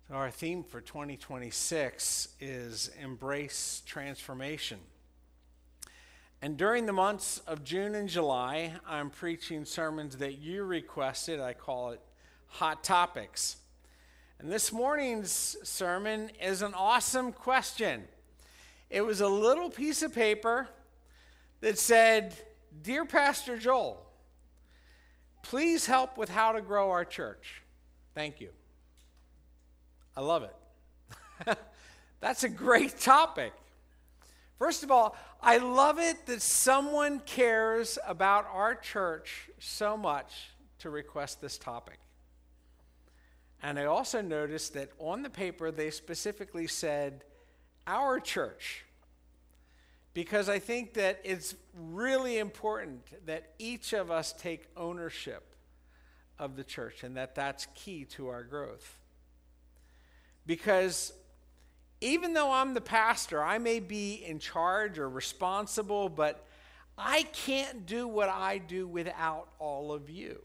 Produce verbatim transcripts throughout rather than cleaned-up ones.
So our theme for twenty twenty-six is Embrace Transformation. And during the months of June and July, I'm preaching sermons that you requested. I call it Hot Topics. And this morning's sermon is an awesome question. It was a little piece of paper that said, "Dear Pastor Joel, please help with how to grow our church. Thank you." I love it. That's a great topic. First of all, I love it that someone cares about our church so much to request this topic. And I also noticed that on the paper they specifically said, "our church," because I think that it's really important that each of us take ownership of the church and that that's key to our growth. Because even though I'm the pastor, I may be in charge or responsible, but I can't do what I do without all of you.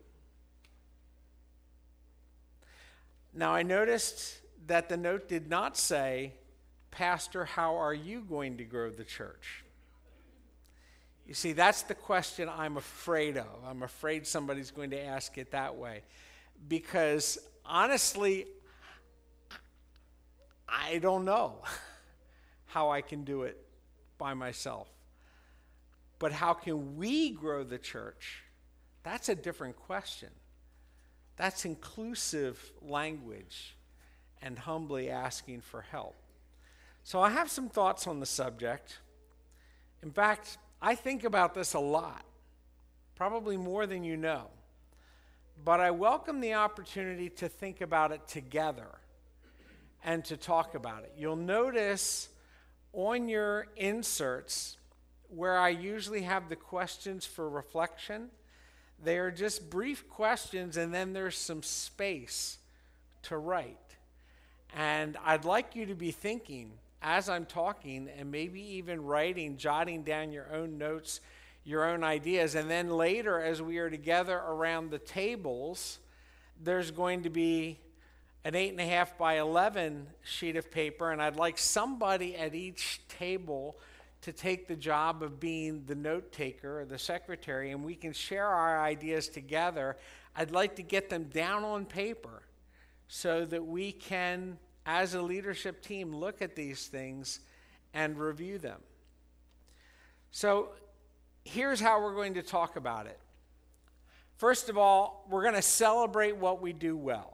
Now, I noticed that the note did not say, "Pastor, how are you going to grow the church?" You see, that's the question I'm afraid of. I'm afraid somebody's going to ask it that way. Because honestly, I don't know how I can do it by myself. But how can we grow the church? That's a different question. That's inclusive language and humbly asking for help. So I have some thoughts on the subject. In fact, I think about this a lot, probably more than you know. But I welcome the opportunity to think about it together and to talk about it. You'll notice on your inserts where I usually have the questions for reflection, they are just brief questions and then there's some space to write. And I'd like you to be thinking as I'm talking and maybe even writing, jotting down your own notes, your own ideas. And then later as we are together around the tables, there's going to be an eight and a half by eleven sheet of paper, and I'd like somebody at each table to take the job of being the note taker or the secretary, and we can share our ideas together. I'd like to get them down on paper so that we can, as a leadership team, look at these things and review them. So here's how we're going to talk about it. First of all, we're going to celebrate what we do well.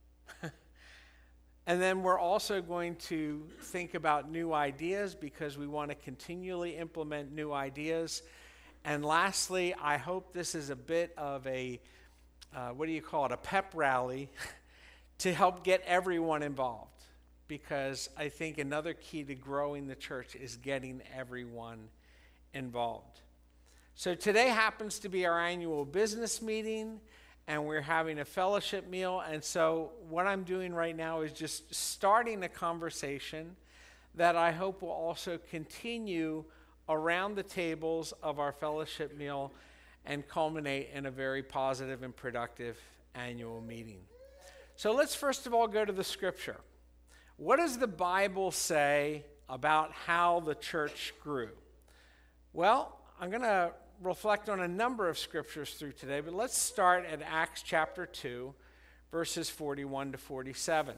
And then we're also going to think about new ideas because we want to continually implement new ideas. And lastly, I hope this is a bit of a, uh, what do you call it, a pep rally to help get everyone involved. Because I think another key to growing the church is getting everyone involved. So today happens to be our annual business meeting, and we're having a fellowship meal. And so what I'm doing right now is just starting a conversation that I hope will also continue around the tables of our fellowship meal and culminate in a very positive and productive annual meeting. So let's first of all go to the scripture. What does the Bible say about how the church grew? Well, I'm going to reflect on a number of scriptures through today, but let's start at Acts chapter two, verses forty-one to forty-seven.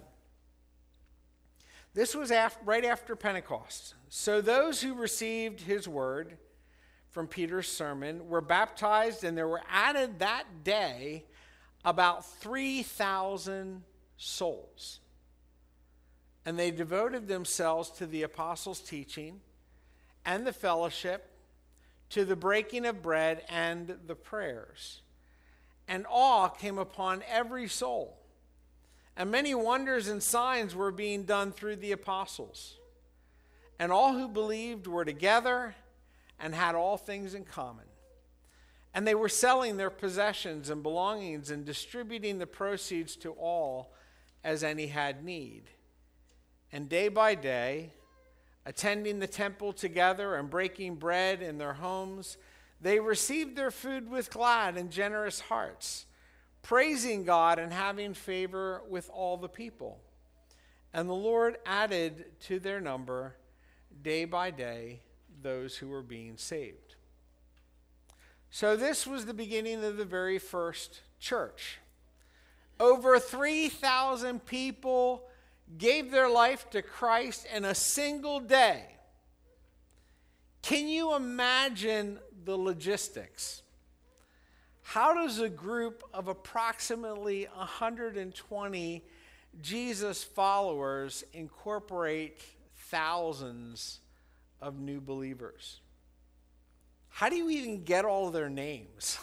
This was after, right after Pentecost. So those who received his word from Peter's sermon were baptized, and there were added that day about three thousand souls. And they devoted themselves to the apostles' teaching and the fellowship, to the breaking of bread and the prayers. And awe came upon every soul. And many wonders and signs were being done through the apostles. And all who believed were together and had all things in common. And they were selling their possessions and belongings and distributing the proceeds to all as any had need. And day by day, attending the temple together and breaking bread in their homes, they received their food with glad and generous hearts, praising God and having favor with all the people. And the Lord added to their number day by day those who were being saved. So this was the beginning of the very first church. Over three thousand people gave their life to Christ in a single day. Can you imagine the logistics? How does a group of approximately one hundred twenty Jesus followers incorporate thousands of new believers? How do you even get all of their names?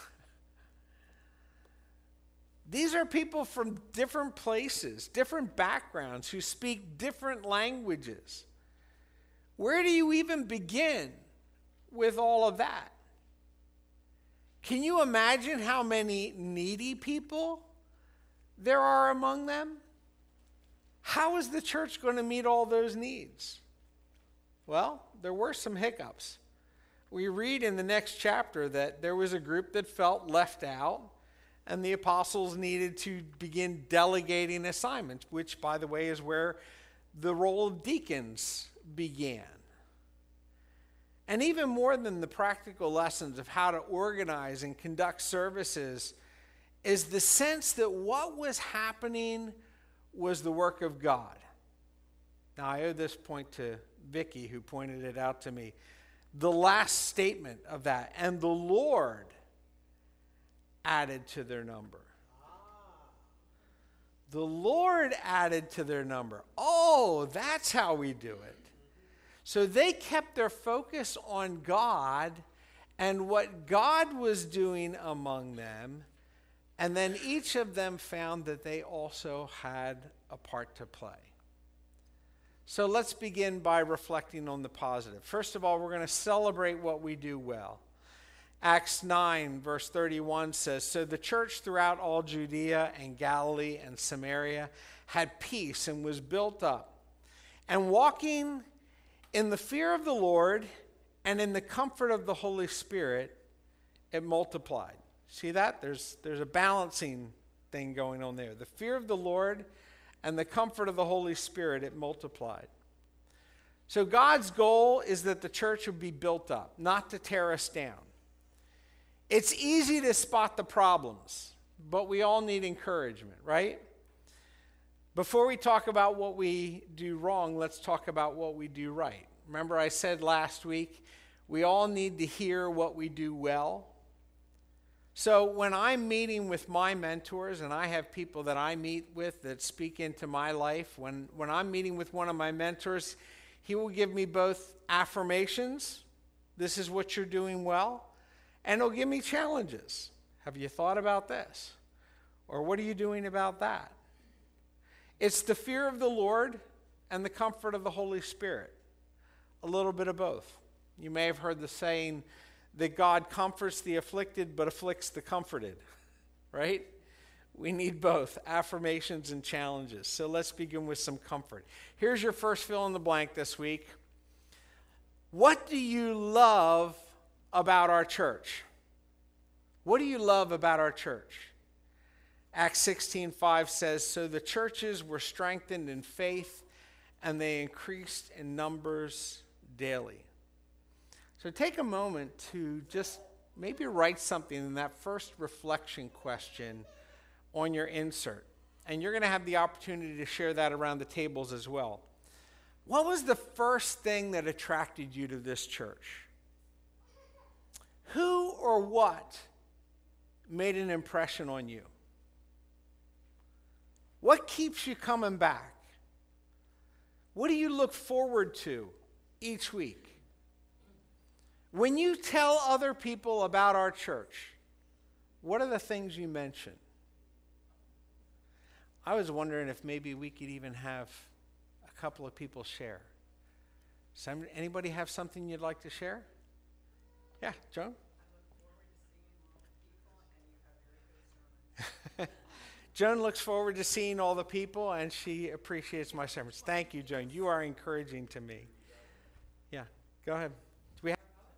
These are people from different places, different backgrounds, who speak different languages. Where do you even begin with all of that? Can you imagine how many needy people there are among them? How is the church going to meet all those needs? Well, there were some hiccups. We read in the next chapter that there was a group that felt left out, and the apostles needed to begin delegating assignments, which, by the way, is where the role of deacons began. And even more than the practical lessons of how to organize and conduct services is the sense that what was happening was the work of God. Now, I owe this point to Vicky, who pointed it out to me. The last statement of that, and the Lord added to their number. The Lord added to their number. Oh, that's how we do it. So they kept their focus on God and what God was doing among them, and then each of them found that they also had a part to play. So let's begin by reflecting on the positive. First of all, we're going to celebrate what we do well. Acts nine, verse thirty-one says, "So the church throughout all Judea and Galilee and Samaria had peace and was built up, and walking in the fear of the Lord and in the comfort of the Holy Spirit, it multiplied." See that? There's, there's a balancing thing going on there. The fear of the Lord and the comfort of the Holy Spirit, it multiplied. So God's goal is that the church would be built up, not to tear us down. It's easy to spot the problems, but we all need encouragement, right? Before we talk about what we do wrong, let's talk about what we do right. Remember I said last week, we all need to hear what we do well. So when I'm meeting with my mentors, and I have people that I meet with that speak into my life, when, when I'm meeting with one of my mentors, he will give me both affirmations, this is what you're doing well, and he'll give me challenges. Have you thought about this? Or what are you doing about that? It's the fear of the Lord and the comfort of the Holy Spirit. A little bit of both. You may have heard the saying that God comforts the afflicted but afflicts the comforted, right? We need both affirmations and challenges. So let's begin with some comfort. Here's your first fill in the blank this week. What do you love about our church? What do you love about our church? Acts sixteen five says, "So the churches were strengthened in faith, and they increased in numbers daily." So take a moment to just maybe write something in that first reflection question on your insert. And you're going to have the opportunity to share that around the tables as well. What was the first thing that attracted you to this church? Who or what made an impression on you? What keeps you coming back? What do you look forward to each week? When you tell other people about our church, what are the things you mention? I was wondering if maybe we could even have a couple of people share. Some, anybody have something you'd like to share? Yeah, Joan? Joan looks forward to seeing all the people, and she appreciates my sermons. Thank you, Joan. You are encouraging to me. Yeah, go ahead. Do we have?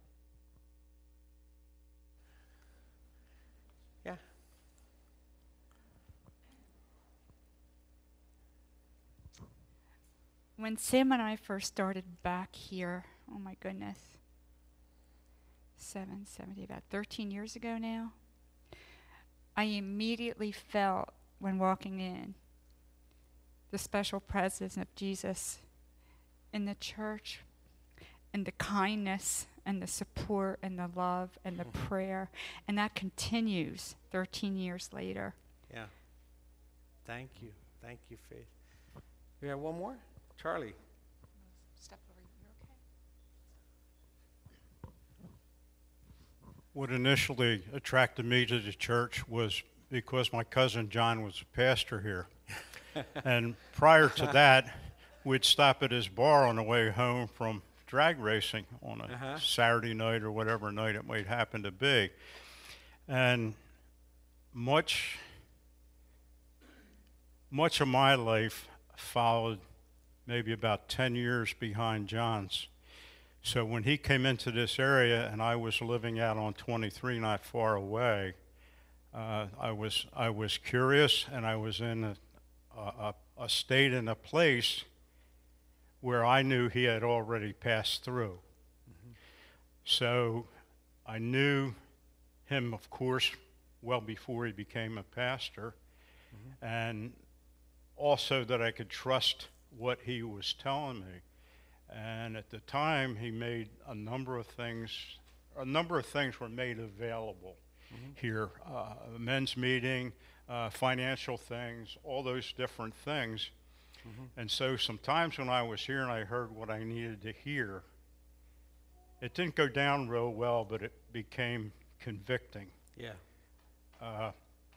Yeah. when Sam and I first started back here, oh my goodness, seven, seventy, about thirteen years ago now, I immediately felt when walking in the special presence of Jesus in the church, and the kindness and the support and the love and the mm-hmm. prayer, and that continues thirteen years later. Yeah. Thank you. Thank you, Faith. We have one more? Charlie. Step over. You're okay. What initially attracted me to the church was because my cousin John was a pastor here. And prior to that, we'd stop at his bar on the way home from drag racing on a uh-huh. Saturday night or whatever night it might happen to be. And much, much of my life followed maybe about ten years behind John's. So when he came into this area and I was living out on twenty-three not far away, uh, I was I was curious, and I was in a, a, a state and a place where I knew he had already passed through. Mm-hmm. So I knew him, of course, well before he became a pastor, mm-hmm. and also that I could trust what he was telling me. And at the time, he made a number of things, a number of things were made available mm-hmm. here. Uh, a men's meeting, uh, financial things, all those different things. Mm-hmm. And so sometimes when I was here and I heard what I needed to hear, it didn't go down real well, but it became convicting. Yeah. Uh,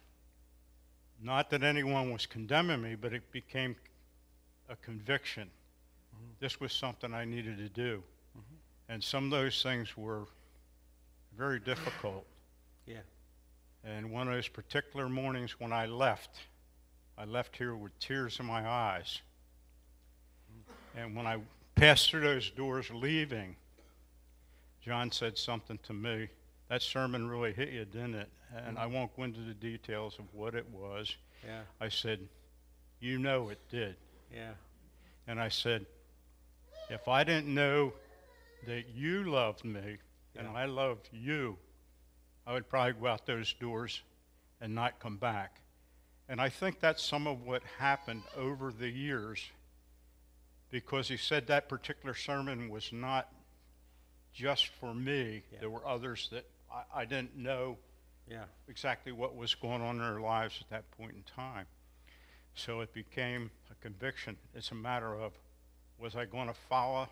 not that anyone was condemning me, but it became a conviction. Mm-hmm. This was something I needed to do. Mm-hmm. And some of those things were very difficult. Yeah. And one of those particular mornings when I left, I left here with tears in my eyes. Mm-hmm. And when I passed through those doors leaving, John said something to me. That sermon really hit you, didn't it? And mm-hmm. I won't go into the details of what it was. Yeah. I said, you know it did. Yeah. And I said, if I didn't know that you loved me yeah. and I loved you, I would probably go out those doors and not come back. And I think that's some of what happened over the years, because he said that particular sermon was not just for me. Yeah. There were others that I, I didn't know yeah. exactly what was going on in their lives at that point in time. So it became a conviction. It's a matter of, was I going to follow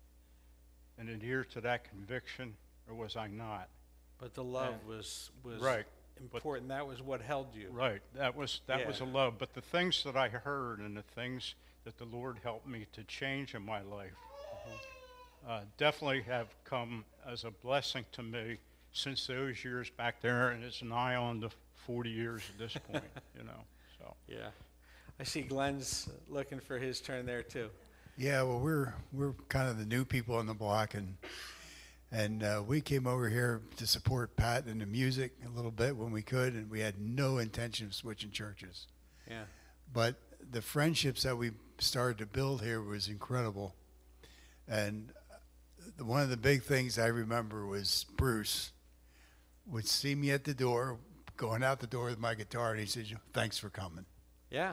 and adhere to that conviction, or was I not? But the love and, was was right. important. But, that was what held you. Right. That was that yeah. was a love. But the things that I heard and the things that the Lord helped me to change in my life mm-hmm. uh, definitely have come as a blessing to me since those years back there, and it's nigh on to forty years at this point. You know. So. Yeah. I see Glenn's looking for his turn there too. Yeah, well, we're we're kind of the new people on the block, and and uh, we came over here to support Pat in the music a little bit when we could, and we had no intention of switching churches. Yeah. But the friendships that we started to build here was incredible, and the, one of the big things I remember was Bruce would see me at the door, going out the door with my guitar, and he said, "Thanks for coming." Yeah.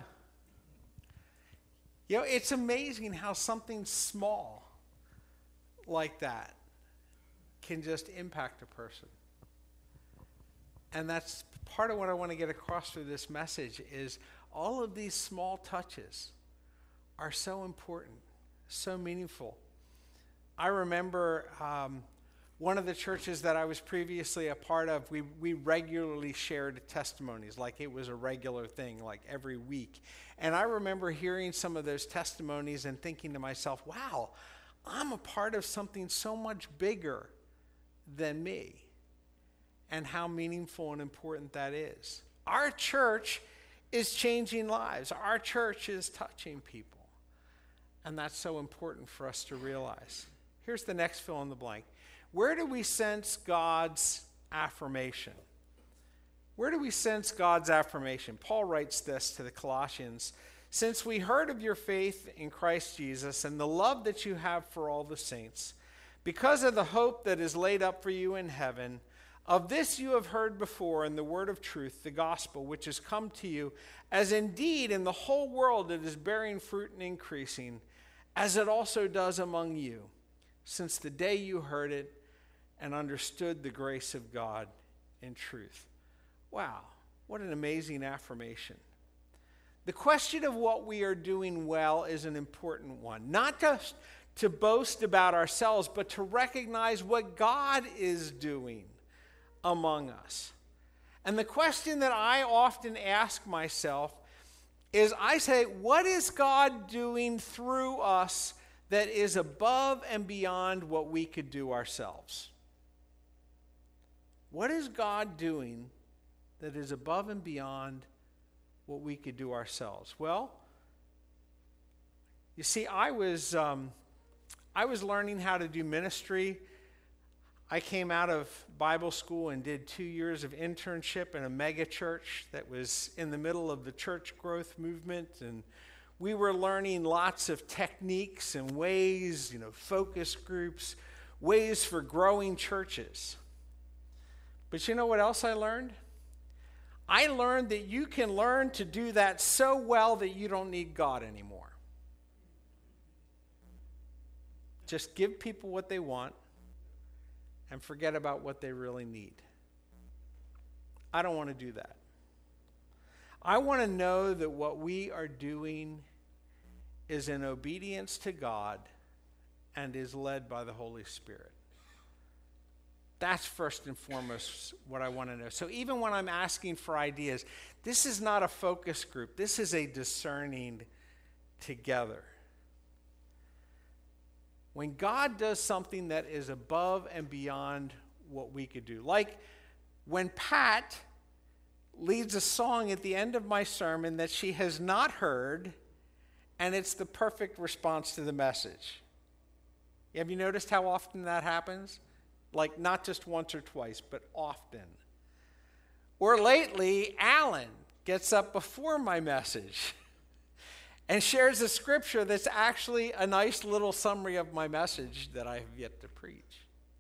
You know, it's amazing how something small like that can just impact a person. And that's part of what I want to get across through this message is all of these small touches are so important, so meaningful. I remember um, one of the churches that I was previously a part of, we, we regularly shared testimonies, like it was a regular thing, like every week. And I remember hearing some of those testimonies and thinking to myself, wow, I'm a part of something so much bigger than me, and how meaningful and important that is. Our church is changing lives. Our church is touching people. And that's so important for us to realize. Here's the next fill in the blank. Where do we sense God's affirmation? Where do we sense God's affirmation? Paul writes this to the Colossians, Since we heard of your faith in Christ Jesus and the love that you have for all the saints, because of the hope that is laid up for you in heaven, of this you have heard before in the word of truth, the gospel, which has come to you, as indeed in the whole world it is bearing fruit and increasing, as it also does among you, since the day you heard it and understood the grace of God in truth. Wow, what an amazing affirmation. The question of what we are doing well is an important one. Not just to boast about ourselves, but to recognize what God is doing among us. And the question that I often ask myself is, I say, what is God doing through us that is above and beyond what we could do ourselves? What is God doing that is above and beyond what we could do ourselves? Well, you see, I was um, I was learning how to do ministry. I came out of Bible school and did two years of internship in a mega church that was in the middle of the church growth movement, and we were learning lots of techniques and ways, you know, focus groups, ways for growing churches. But you know what else I learned? I learned that you can learn to do that so well that you don't need God anymore. Just give people what they want and forget about what they really need. I don't want to do that. I want to know that what we are doing is in obedience to God and is led by the Holy Spirit. That's first and foremost what I want to know. So even when I'm asking for ideas, this is not a focus group. This is a discerning together. When God does something that is above and beyond what we could do, like when Pat leads a song at the end of my sermon that she has not heard, and it's the perfect response to the message. Have you noticed how often that happens? Like not just once or twice, but often. Or lately, Alan gets up before my message and shares a scripture that's actually a nice little summary of my message that I have yet to preach.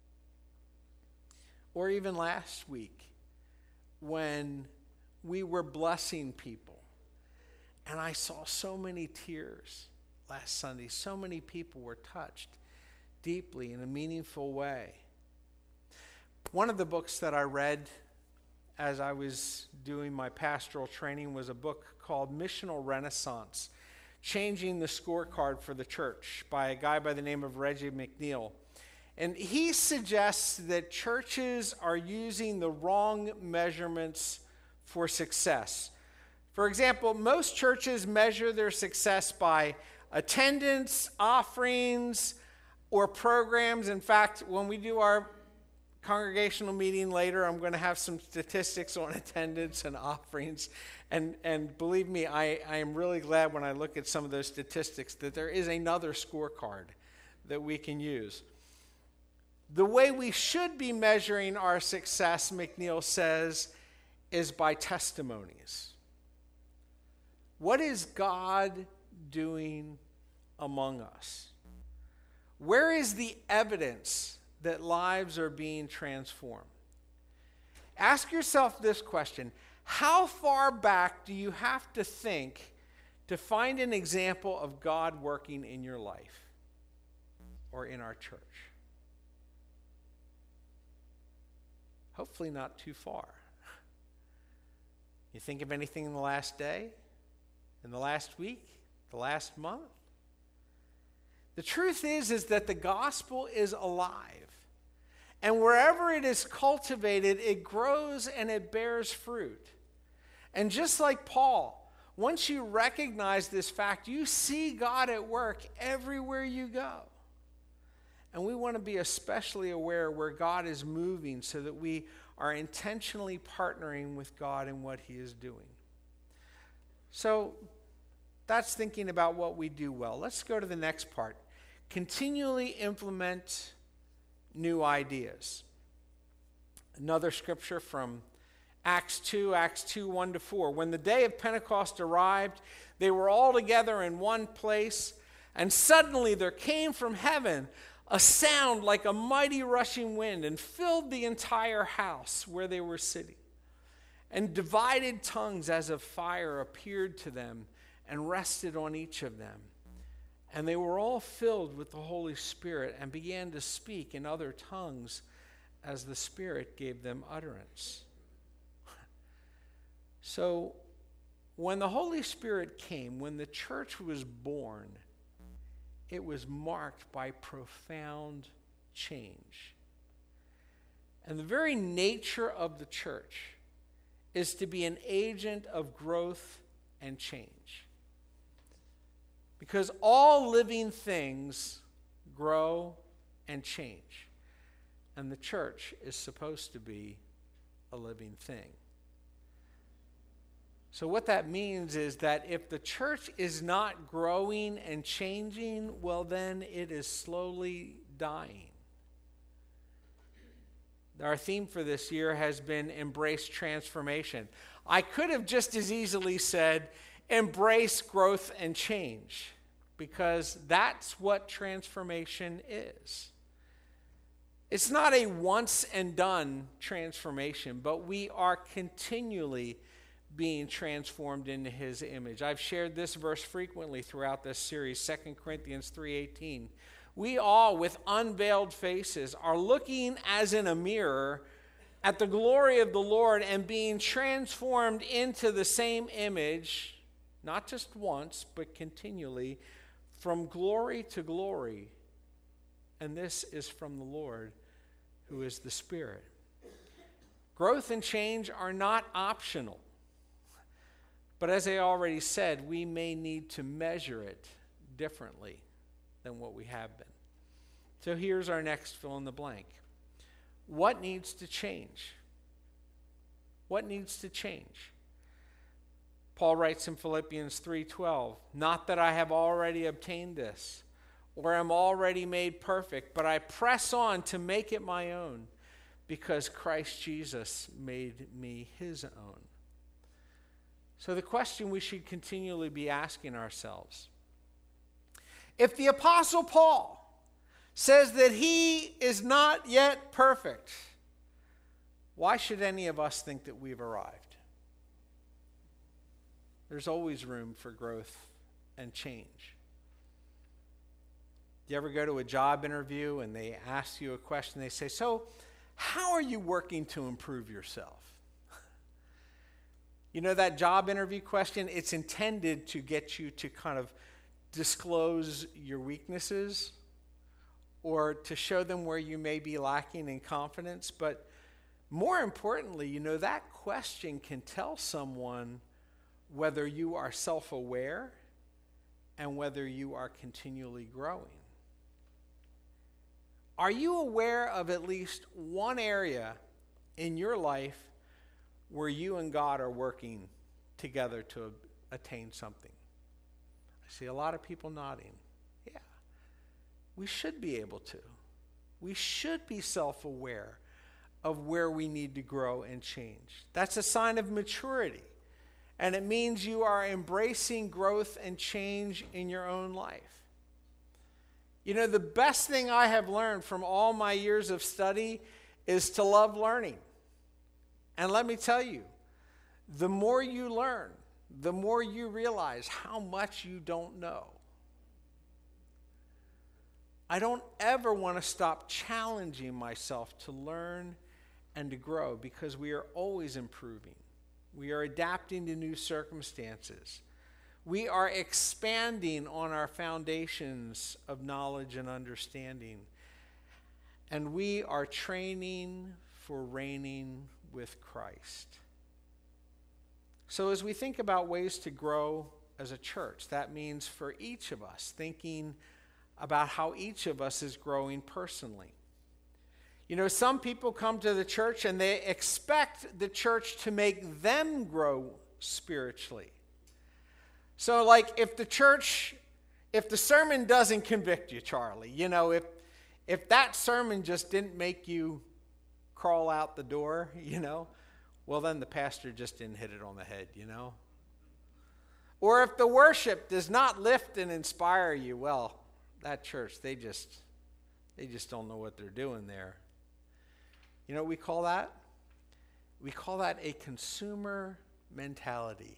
Or even last week, when we were blessing people, and I saw so many tears last Sunday. So many people were touched deeply in a meaningful way. One of the books that I read as I was doing my pastoral training was a book called Missional Renaissance, Changing the Scorecard for the Church, by a guy by the name of Reggie McNeil. And he suggests that churches are using the wrong measurements for success. For example, most churches measure their success by attendance, offerings, or programs. In fact, when we do our congregational meeting later, I'm going to have some statistics on attendance and offerings. And and believe me, I, I am really glad when I look at some of those statistics that there is another scorecard that we can use. The way we should be measuring our success, McNeil says, is by testimonies. What is God doing among us? Where is the evidence that lives are being transformed? Ask yourself this question: how far back do you have to think to find an example of God working in your life or in our church? Hopefully not too far. You think of anything in the last day, in the last week, the last month? The truth is, is that the gospel is alive. And wherever it is cultivated, it grows and it bears fruit. And just like Paul, once you recognize this fact, you see God at work everywhere you go. And we want to be especially aware where God is moving so that we are intentionally partnering with God in what he is doing. So that's thinking about what we do well. Let's go to the next part. Continually implement new ideas. Another scripture from Acts two, Acts two, one to four. When the day of Pentecost arrived, They were all together in one place, and suddenly there came from heaven a sound like a mighty rushing wind and filled the entire house where they were sitting. And divided tongues as of fire appeared to them and rested on each of them. And they were all filled with the Holy Spirit and began to speak in other tongues as the Spirit gave them utterance. So, when the Holy Spirit came, when the church was born, it was marked by profound change. And the very nature of the church is to be an agent of growth and change. Because all living things grow and change. And the church is supposed to be a living thing. So what that means is that if the church is not growing and changing, well, then it is slowly dying. Our theme for this year has been Embrace Transformation. I could have just as easily said, embrace growth and change, because that's what transformation is. It's not a once and done transformation, but we are continually being transformed into his image. I've shared this verse frequently throughout this series, Second Corinthians three eighteen. We all, with unveiled faces, are looking as in a mirror at the glory of the Lord and being transformed into the same image, not just once, but continually, from glory to glory. And this is from the Lord, who is the Spirit. Growth and change are not optional. But as I already said, we may need to measure it differently than what we have been. So here's our next fill in the blank. What needs to change? What needs to change? Paul writes in Philippians three twelve, not that I have already obtained this, or am already made perfect, but I press on to make it my own, because Christ Jesus made me his own. So the question we should continually be asking ourselves, if the Apostle Paul says that he is not yet perfect, why should any of us think that we've arrived? There's always room for growth and change. You ever go to a job interview and they ask you a question, they say, so how are you working to improve yourself? You know, that job interview question, it's intended to get you to kind of disclose your weaknesses or to show them where you may be lacking in confidence. But more importantly, you know, that question can tell someone whether you are self-aware and whether you are continually growing. Are you aware of at least one area in your life where you and God are working together to attain something? I see a lot of people nodding. Yeah, we should be able to. We should be self-aware of where we need to grow and change. That's a sign of maturity. And it means you are embracing growth and change in your own life. You know, the best thing I have learned from all my years of study is to love learning. And let me tell you, the more you learn, the more you realize how much you don't know. I don't ever want to stop challenging myself to learn and to grow, because we are always improving. We are adapting to new circumstances. We are expanding on our foundations of knowledge and understanding. And we are training for reigning with Christ. So as we think about ways to grow as a church, that means for each of us thinking about how each of us is growing personally. You know, some people come to the church and they expect the church to make them grow spiritually. So like if the church, if the sermon doesn't convict you, Charlie, you know, if if that sermon just didn't make you crawl out the door, you know, well then the pastor just didn't hit it on the head, you know. Or if the worship does not lift and inspire you, well, that church, they just they just don't know what they're doing there. You know what we call that? We call that a consumer mentality.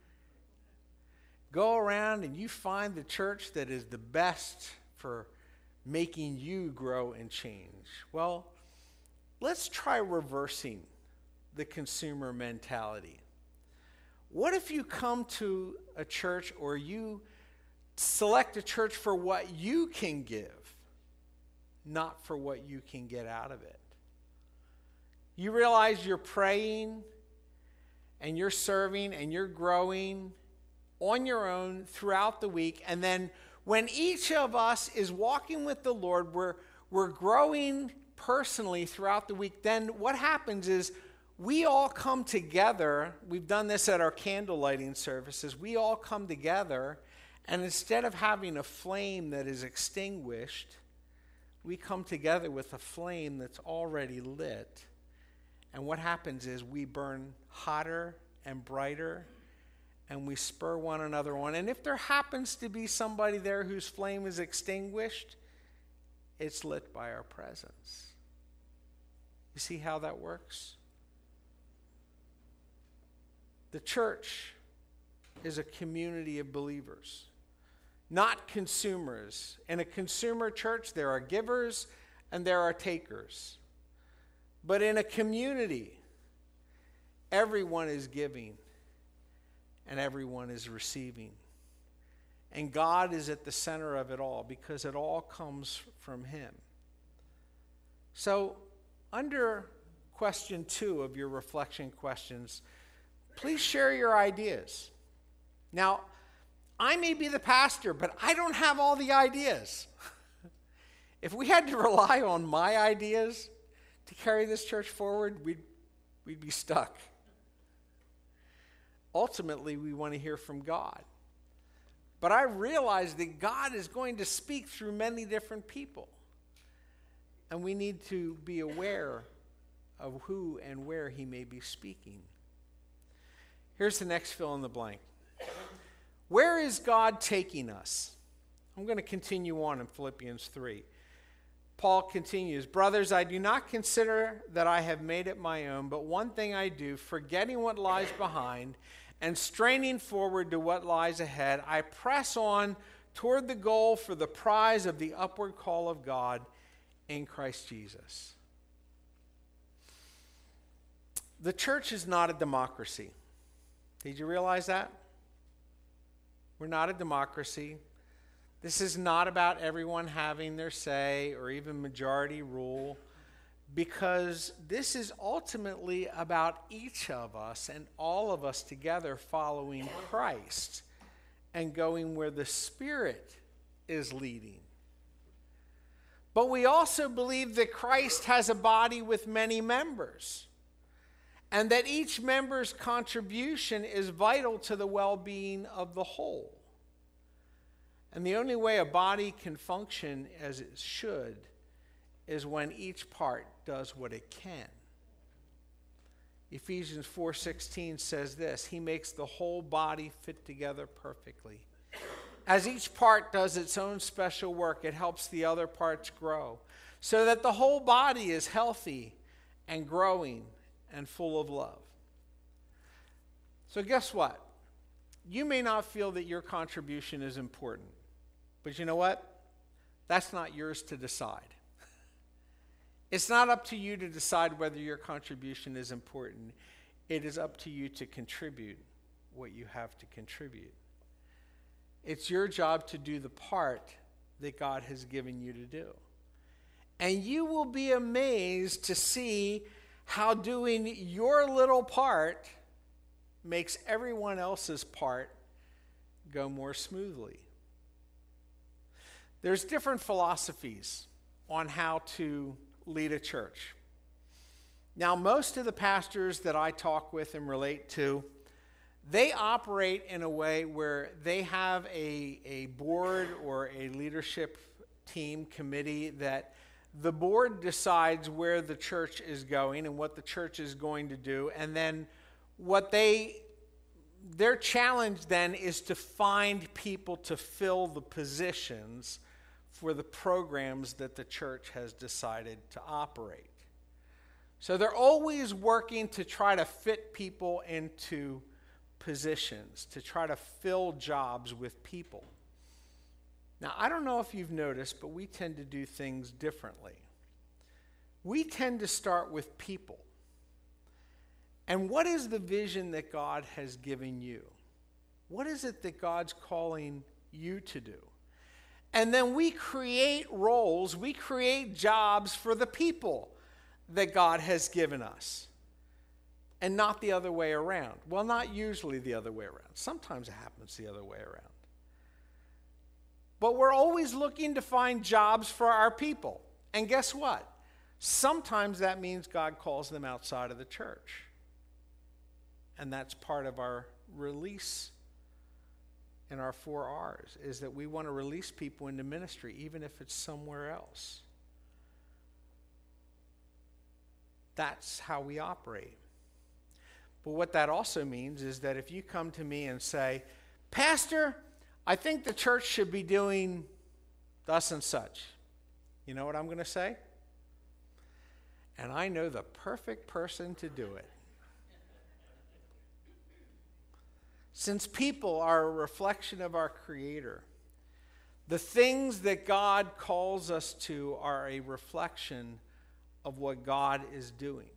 Go around and you find the church that is the best for making you grow and change. Well, let's try reversing the consumer mentality. What if you come to a church or you select a church for what you can give, not for what you can get out of it? You realize you're praying and you're serving and you're growing on your own throughout the week, and then when each of us is walking with the Lord, we're, we're growing personally throughout the week. Then what happens is we all come together. We've done this at our candle lighting services. We all come together, and instead of having a flame that is extinguished, we come together with a flame that's already lit. And what happens is we burn hotter and brighter, and we spur one another on. And if there happens to be somebody there whose flame is extinguished, it's lit by our presence. You see how that works? The church is a community of believers, not consumers. In a consumer church, there are givers and there are takers. But in a community, everyone is giving and everyone is receiving. And God is at the center of it all because it all comes from Him. So, under question two of your reflection questions, please share your ideas. Now, I may be the pastor, but I don't have all the ideas. If we had to rely on my ideas to carry this church forward, we'd, we'd be stuck. Ultimately, we want to hear from God. But I realize that God is going to speak through many different people. And we need to be aware of who and where He may be speaking. Here's the next fill in the blank. Where is God taking us? I'm going to continue on in Philippians three. Paul continues, "Brothers, I do not consider that I have made it my own, but one thing I do, forgetting what lies behind and straining forward to what lies ahead, I press on toward the goal for the prize of the upward call of God in Christ Jesus." The church is not a democracy. Did you realize that? We're not a democracy. This is not about everyone having their say or even majority rule, because this is ultimately about each of us and all of us together following Christ and going where the Spirit is leading. But we also believe that Christ has a body with many members, and that each member's contribution is vital to the well-being of the whole. And the only way a body can function as it should is when each part does what it can. Ephesians four sixteen says this, "He makes the whole body fit together perfectly. As each part does its own special work, it helps the other parts grow, so that the whole body is healthy and growing and full of love." So guess what? You may not feel that your contribution is important, but you know what? That's not yours to decide. It's not up to you to decide whether your contribution is important. It is up to you to contribute what you have to contribute. It's your job to do the part that God has given you to do. And you will be amazed to see how doing your little part makes everyone else's part go more smoothly. There's different philosophies on how to lead a church. Now, most of the pastors that I talk with and relate to, they operate in a way where they have a, a board or a leadership team committee that the board decides where the church is going and what the church is going to do, and then what they their challenge then is to find people to fill the positions for the programs that the church has decided to operate. So they're always working to try to fit people into positions, to try to fill jobs with people. Now, I don't know if you've noticed, but we tend to do things differently. We tend to start with people. And what is the vision that God has given you? What is it that God's calling you to do? And then we create roles, we create jobs for the people that God has given us. And not the other way around. Well, not usually the other way around. Sometimes it happens the other way around. But we're always looking to find jobs for our people. And guess what? Sometimes that means God calls them outside of the church. And that's part of our release in our four R's, is that we want to release people into ministry, even if it's somewhere else. That's how we operate. But what that also means is that if you come to me and say, Pastor, I think the church should be doing thus and such, you know what I'm going to say? And I know the perfect person to do it. Since people are a reflection of our Creator, the things that God calls us to are a reflection of what God is doing.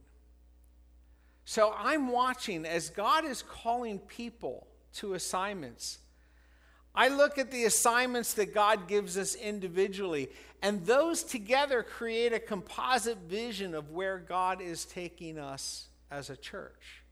So I'm watching as God is calling people to assignments. I look at the assignments that God gives us individually, and those together create a composite vision of where God is taking us as a church.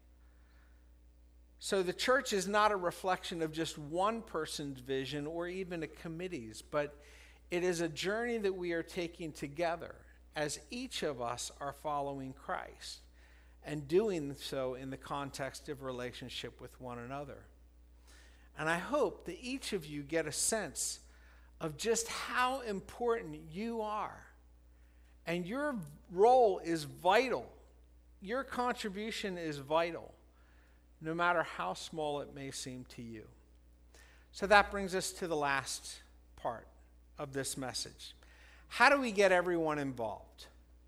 So the church is not a reflection of just one person's vision or even a committee's, but it is a journey that we are taking together as each of us are following Christ and doing so in the context of relationship with one another. And I hope that each of you get a sense of just how important you are. And your role is vital. Your contribution is vital, no matter how small it may seem to you. So that brings us to the last part of this message. How do we get everyone involved?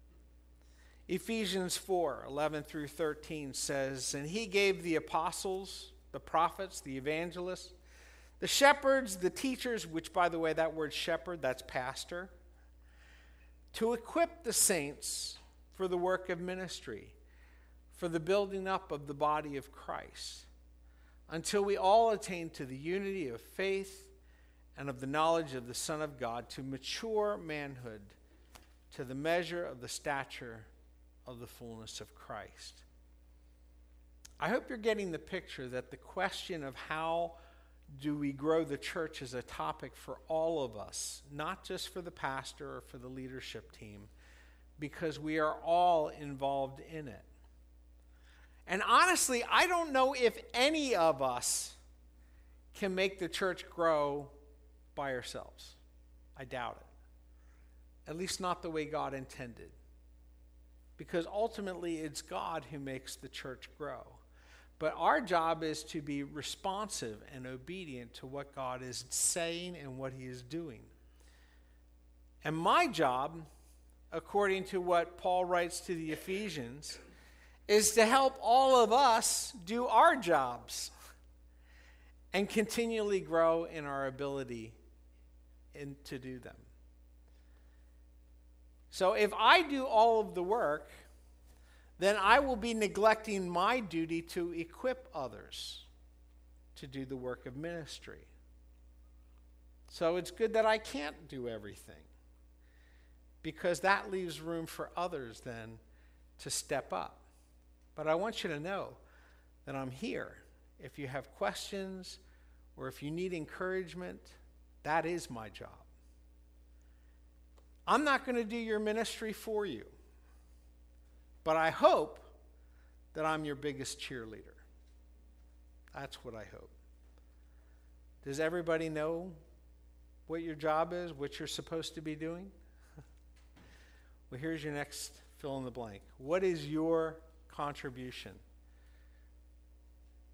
Ephesians four, eleven through thirteen says, and he gave the apostles, the prophets, the evangelists, the shepherds, the teachers, which, by the way, that word shepherd, that's pastor, to equip the saints for the work of ministry, for the building up of the body of Christ, until we all attain to the unity of faith and of the knowledge of the Son of God, to mature manhood, to the measure of the stature of the fullness of Christ. I hope you're getting the picture that the question of how do we grow the church is a topic for all of us, not just for the pastor or for the leadership team, because we are all involved in it. And honestly, I don't know if any of us can make the church grow by ourselves. I doubt it. At least not the way God intended. Because ultimately, it's God who makes the church grow. But our job is to be responsive and obedient to what God is saying and what he is doing. And my job, according to what Paul writes to the Ephesians, is to help all of us do our jobs and continually grow in our ability in, to do them. So if I do all of the work, then I will be neglecting my duty to equip others to do the work of ministry. So it's good that I can't do everything, because that leaves room for others then to step up. But I want you to know that I'm here. If you have questions or if you need encouragement, that is my job. I'm not going to do your ministry for you, but I hope that I'm your biggest cheerleader. That's what I hope. Does everybody know what your job is, what you're supposed to be doing? Well, here's your next fill in the blank. What is your contribution?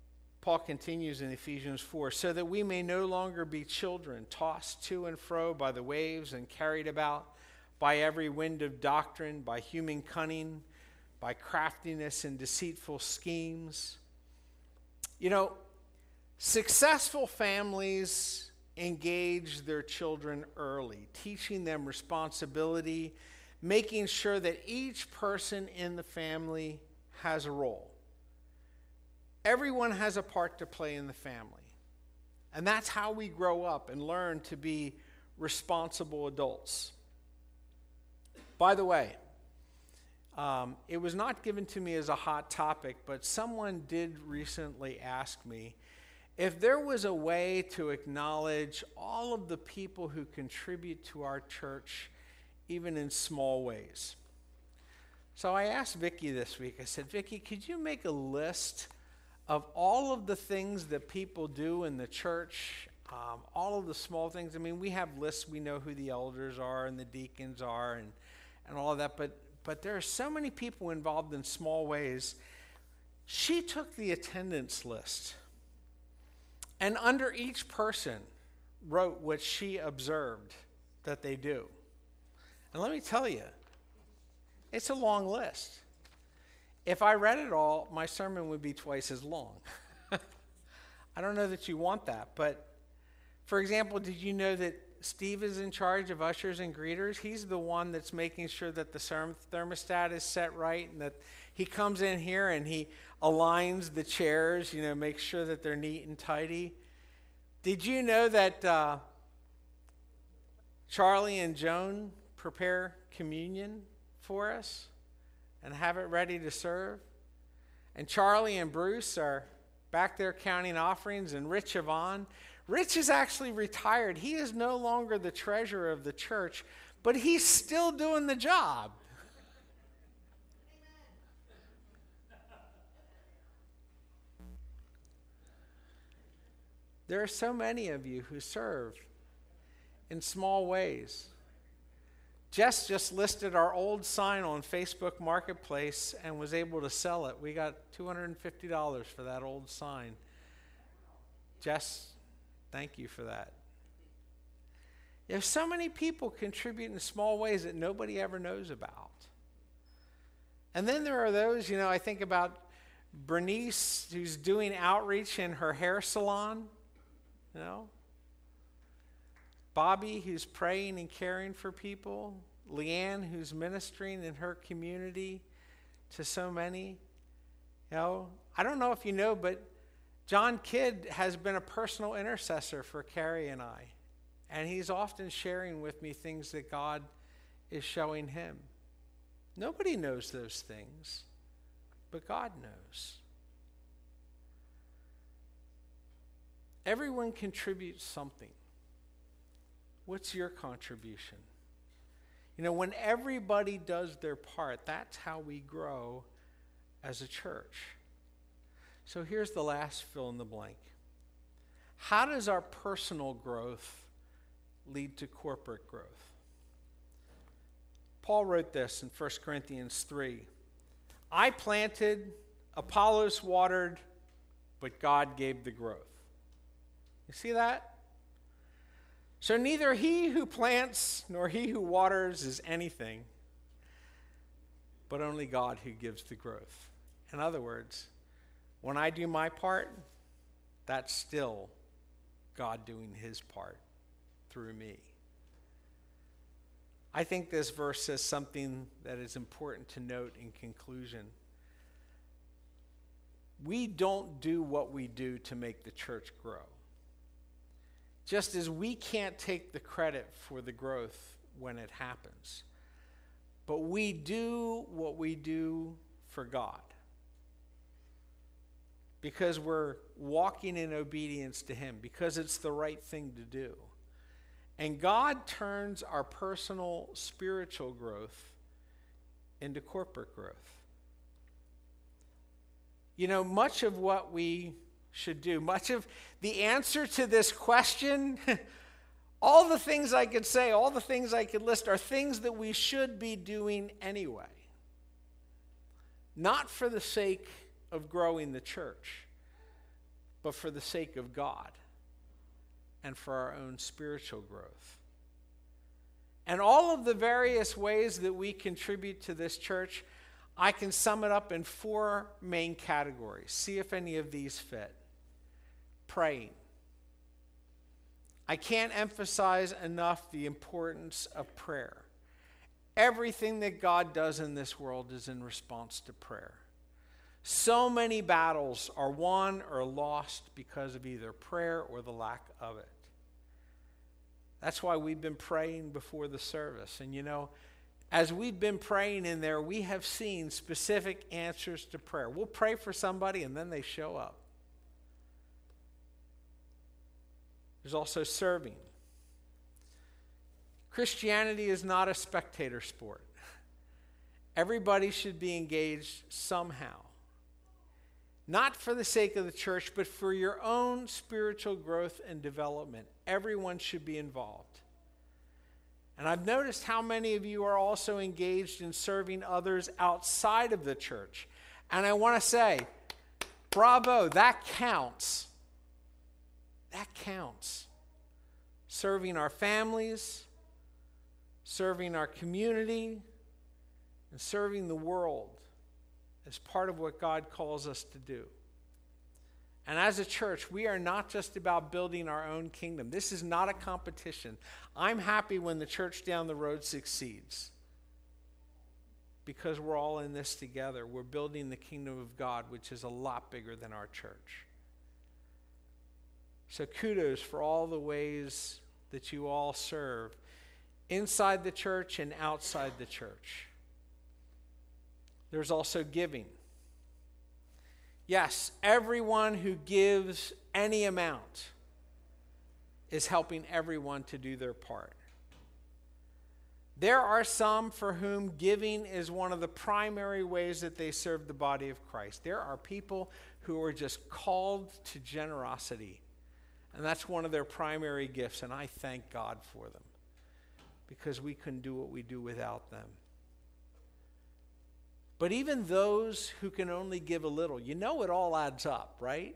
Paul continues in Ephesians four, so that we may no longer be children, tossed to and fro by the waves and carried about by every wind of doctrine, by human cunning, by craftiness and deceitful schemes. You know, successful families engage their children early, teaching them responsibility, making sure that each person in the family has a role. Everyone has a part to play in the family. And that's how we grow up and learn to be responsible adults. By the way, um, it was not given to me as a hot topic, but someone did recently ask me if there was a way to acknowledge all of the people who contribute to our church, even in small ways. So I asked Vicki this week, I said, Vicki, could you make a list of all of the things that people do in the church, um, all of the small things? I mean, we have lists, we know who the elders are and the deacons are and, and all of that, but, but there are so many people involved in small ways. She took the attendance list, and under each person wrote what she observed that they do. And let me tell you, it's a long list. If I read it all, my sermon would be twice as long. I don't know that you want that, but for example, did you know that Steve is in charge of ushers and greeters? He's the one that's making sure that the thermostat is set right, and that he comes in here and he aligns the chairs, you know, makes sure that they're neat and tidy. Did you know that uh, Charlie and Joan prepare communion for us and have it ready to serve? And Charlie and Bruce are back there counting offerings, and Rich Yvonne. Rich is actually retired. He is no longer the treasurer of the church, but he's still doing the job. There are so many of you who serve in small ways. Jess just listed our old sign on Facebook Marketplace and was able to sell it. We got two hundred fifty dollars for that old sign. Jess, thank you for that. There's so many people contribute in small ways that nobody ever knows about. And then there are those, you know, I think about Bernice, who's doing outreach in her hair salon, you know. Bobby, who's praying and caring for people. Leanne, who's ministering in her community to so many. You know, I don't know if you know, but John Kidd has been a personal intercessor for Carrie and I. And he's often sharing with me things that God is showing him. Nobody knows those things, but God knows. Everyone contributes something. What's your contribution? You know, when everybody does their part, that's how we grow as a church. So here's the last fill in the blank. How does our personal growth lead to corporate growth? Paul wrote this in First Corinthians three. I planted, Apollos watered, but God gave the growth. You see that? So neither he who plants nor he who waters is anything, but only God who gives the growth. In other words, when I do my part, that's still God doing his part through me. I think this verse says something that is important to note in conclusion. We don't do what we do to make the church grow. Just as we can't take the credit for the growth when it happens. But we do what we do for God. Because we're walking in obedience to him. Because it's the right thing to do. And God turns our personal spiritual growth into corporate growth. You know, much of what we should do, much of the answer to this question, all the things I could say, all the things I could list are things that we should be doing anyway. Not for the sake of growing the church, but for the sake of God and for our own spiritual growth. And all of the various ways that we contribute to this church, I can sum it up in four main categories. See if any of these fit. Praying. I can't emphasize enough the importance of prayer. Everything that God does in this world is in response to prayer. So many battles are won or lost because of either prayer or the lack of it. That's why we've been praying before the service. And you know, as we've been praying in there, we have seen specific answers to prayer. We'll pray for somebody and then they show up. There's also serving. Christianity is not a spectator sport. Everybody should be engaged somehow. Not for the sake of the church, but for your own spiritual growth and development. Everyone should be involved. And I've noticed how many of you are also engaged in serving others outside of the church. And I want to say, bravo, that counts. That counts. Serving our families, serving our community, and serving the world is part of what God calls us to do. And as a church, we are not just about building our own kingdom. This is not a competition. I'm happy when the church down the road succeeds because we're all in this together. We're building the kingdom of God, which is a lot bigger than our church. So kudos for all the ways that you all serve inside the church and outside the church. There's also giving. Yes, everyone who gives any amount is helping everyone to do their part. There are some for whom giving is one of the primary ways that they serve the body of Christ. There are people who are just called to generosity, and that's one of their primary gifts, and I thank God for them because we couldn't do what we do without them. But even those who can only give a little, you know it all adds up, right?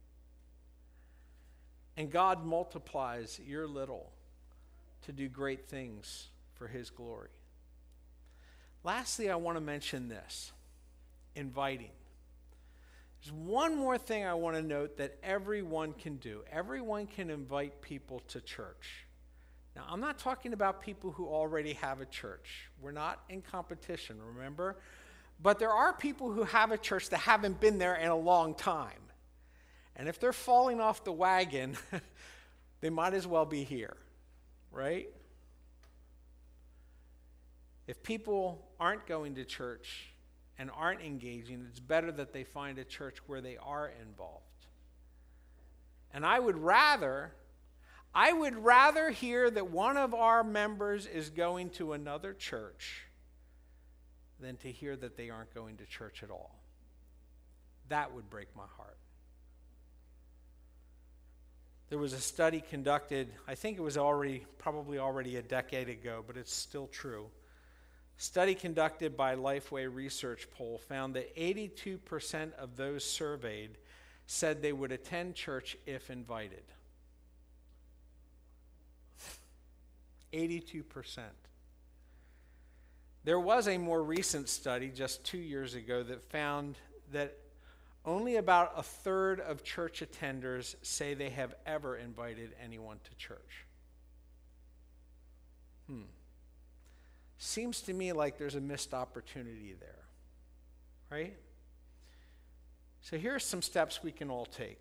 And God multiplies your little to do great things for his glory. Lastly, I want to mention this, inviting. There's one more thing I want to note that everyone can do. Everyone can invite people to church. Now, I'm not talking about people who already have a church. We're not in competition, remember? But there are people who have a church that haven't been there in a long time. And if they're falling off the wagon, they might as well be here, right? If people aren't going to church and aren't engaging, it's better that they find a church where they are involved. And I would rather, I would rather hear that one of our members is going to another church than to hear that they aren't going to church at all. That would break my heart. There was a study conducted, I think it was already, probably already a decade ago, but it's still true. A study conducted by Lifeway Research Poll found that eighty-two percent of those surveyed said they would attend church if invited. eighty-two percent. There was a more recent study just two years ago that found that only about a third of church attenders say they have ever invited anyone to church. Hmm. Seems to me like there's a missed opportunity there, right? So here are some steps we can all take.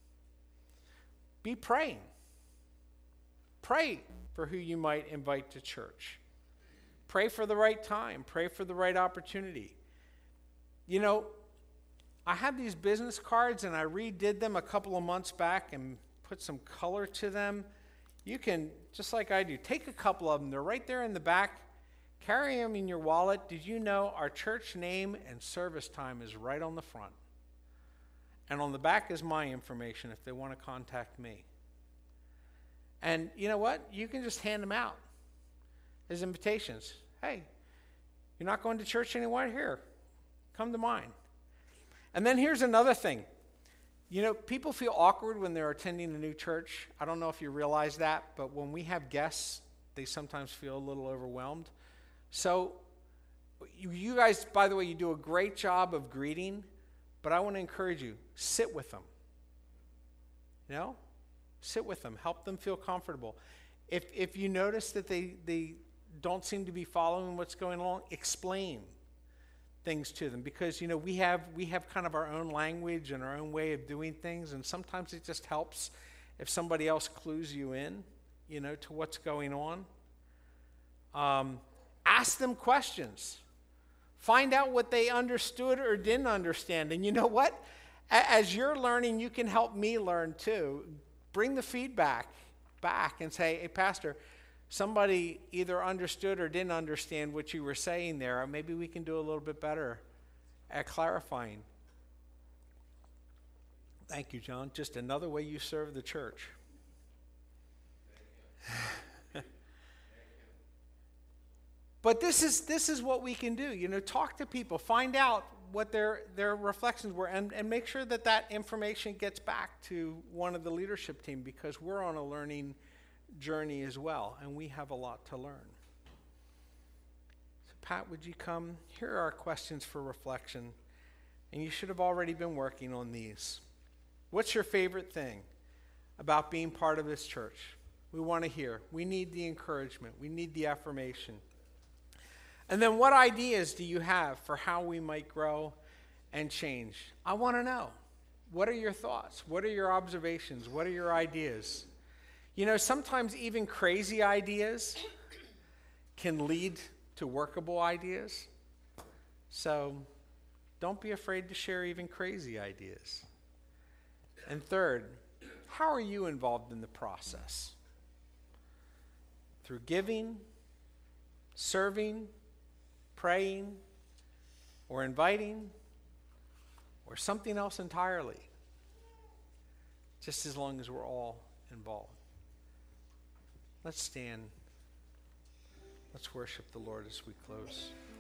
Be praying. Pray for who you might invite to church. Pray for the right time. Pray for the right opportunity. You know, I have these business cards, and I redid them a couple of months back and put some color to them. You can, just like I do, take a couple of them. They're right there in the back. Carry them in your wallet. Did you know our church name and service time is right on the front? And on the back is my information if they want to contact me. And you know what? You can just hand them out as invitations. Hey, you're not going to church anymore? Here, come to mine. And then here's another thing. You know, people feel awkward when they're attending a new church. I don't know if you realize that, but when we have guests, they sometimes feel a little overwhelmed. So you, you guys, by the way, you do a great job of greeting, but I want to encourage you, sit with them. You know? Sit with them. Help them feel comfortable. If if you notice that they, they don't seem to be following what's going on, explain things to them, because you know we have we have kind of our own language and our own way of doing things, and sometimes it just helps if somebody else clues you in, you know, to what's going on. Um, ask them questions. Find out what they understood or didn't understand. And you know what? A- as you're learning, you can help me learn too. Bring the feedback back and say, hey, Pastor, somebody either understood or didn't understand what you were saying there, or maybe we can do a little bit better at clarifying. Thank you, John. Just another way you serve the church. But this is this is what we can do. You know, talk to people, find out what their their reflections were, and, and make sure that that information gets back to one of the leadership team, because we're on a learning journey as well, and we have a lot to learn. So Pat, would you come? Here are our questions for reflection, and you should have already been working on these. What's your favorite thing about being part of this church? We want to hear. We need the encouragement. We need the affirmation. And then what ideas do you have for how we might grow and change? I want to know. What are your thoughts? What are your observations? What are your ideas? You know, sometimes even crazy ideas can lead to workable ideas. So don't be afraid to share even crazy ideas. And third, how are you involved in the process? Through giving, serving, praying, or inviting, or something else entirely, just as long as we're all involved. Let's stand. Let's worship the Lord as we close.